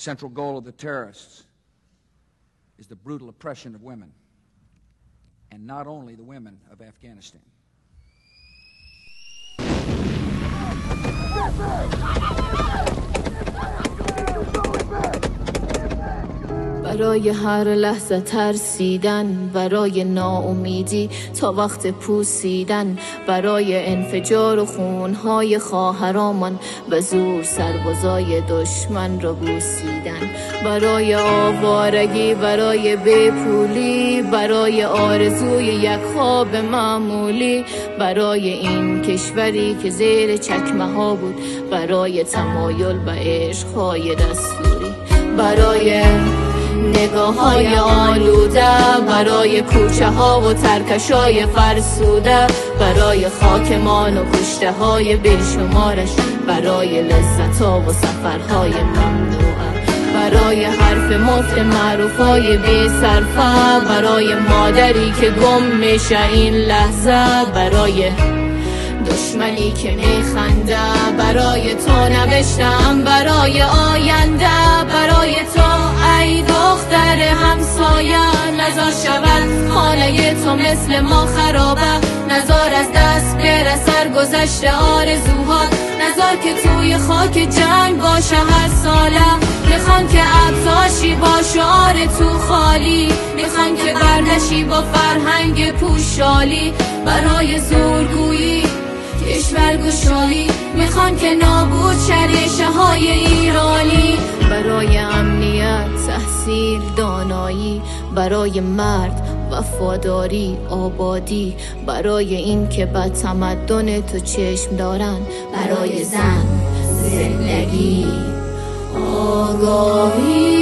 central goal of the terrorists is the brutal oppression of women, and not only the women of Afghanistan. برای هر لحظه ترسیدن، برای ناامیدی تا وقت پوسیدن، برای انفجار و خونهای خواهرامون به زور سربازای دشمن را بوسیدن، برای آوارگی، برای بپولی، برای آرزوی یک خواب معمولی، برای این کشوری که زیر چکمه ها بود، برای تمایل به عشقهای دستوری، برای نگاه های آلوده، برای کوچه ها و ترکشای فرسوده، برای خاکمان و کشته های بیشمارش، برای لذت ها و سفرهای ممنوعه، برای حرف مفت معروفای بی صرفه، برای مادری که گم میشه این لحظه، برای دشمنی که میخنده، برای تو نوشتم برای آینده، برای تو ای دختر همسایه، نزار شود خانه تو مثل ما خرابه، نزار از دست بره سرگذشت آرزوها، نزار که توی خاک جنگ باشه هر ساله، میخوان که ابزاشی با شعار تو خالی، میخوان که بردشی با فرهنگ پوشالی، برای زورگویی کشورگشایی، میخوان که نابود ریشه های ایرانی، برای امنیت، تحصیل، دانایی، برای مرد، وفاداری، آبادی، برای این که به تمدن تو چشم دارن، برای زن، زندگی، آگاهی.